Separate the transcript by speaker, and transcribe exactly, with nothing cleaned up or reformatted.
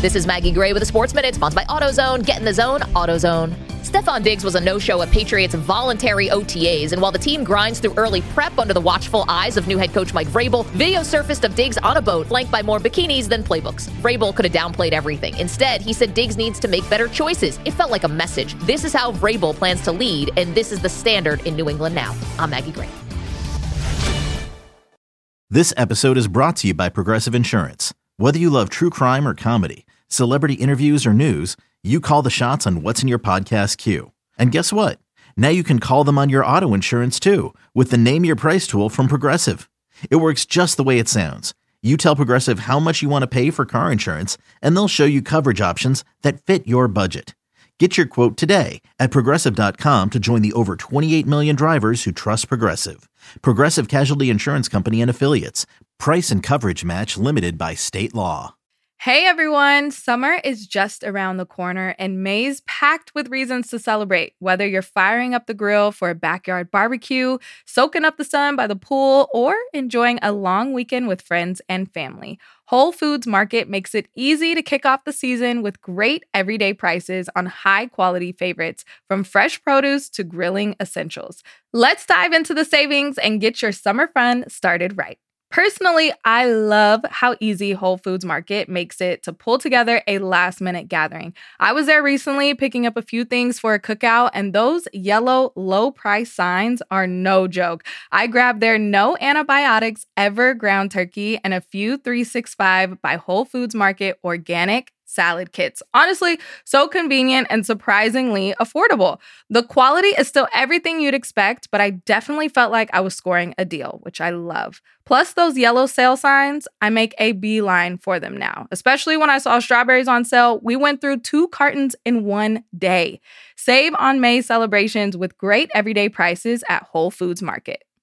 Speaker 1: This is Maggie Gray with a Sports Minute, sponsored by AutoZone. Get in the zone, AutoZone. Stefon Diggs was a no-show at Patriots' voluntary O T As, and while the team grinds through early prep under the watchful eyes of new head coach Mike Vrabel, video surfaced of Diggs on a boat flanked by more bikinis than playbooks. Vrabel could have downplayed everything. Instead, he said Diggs needs to make better choices. It felt like a message. This is how Vrabel plans to lead, and this is the standard in New England now. I'm Maggie Gray.
Speaker 2: This episode is brought to you by Progressive Insurance. Whether you love true crime or comedy, celebrity interviews or news, you call the shots on what's in your podcast queue. And guess what? Now you can call them on your auto insurance too with the Name Your Price tool from Progressive. It works just the way it sounds. You tell Progressive how much you want to pay for car insurance, and they'll show you coverage options that fit your budget. Get your quote today at Progressive dot com to join the over twenty-eight million drivers who trust Progressive. Progressive Casualty Insurance Company and Affiliates. Price and coverage match limited by state law.
Speaker 3: Hey everyone, summer is just around the corner and May's packed with reasons to celebrate. Whether you're firing up the grill for a backyard barbecue, soaking up the sun by the pool, or enjoying a long weekend with friends and family, Whole Foods Market makes it easy to kick off the season with great everyday prices on high-quality favorites, from fresh produce to grilling essentials. Let's dive into the savings and get your summer fun started right. Personally, I love how easy Whole Foods Market makes it to pull together a last-minute gathering. I was there recently picking up a few things for a cookout, and those yellow low-price signs are no joke. I grabbed their no antibiotics ever ground turkey and a few three sixty-five by Whole Foods Market organic salad kits. Honestly, so convenient and surprisingly affordable. The quality is still everything you'd expect, but I definitely felt like I was scoring a deal, which I love. Plus those yellow sale signs, I make a beeline for them now. Especially when I saw strawberries on sale, we went through two cartons in one day. Save on May celebrations with great everyday prices at Whole Foods Market.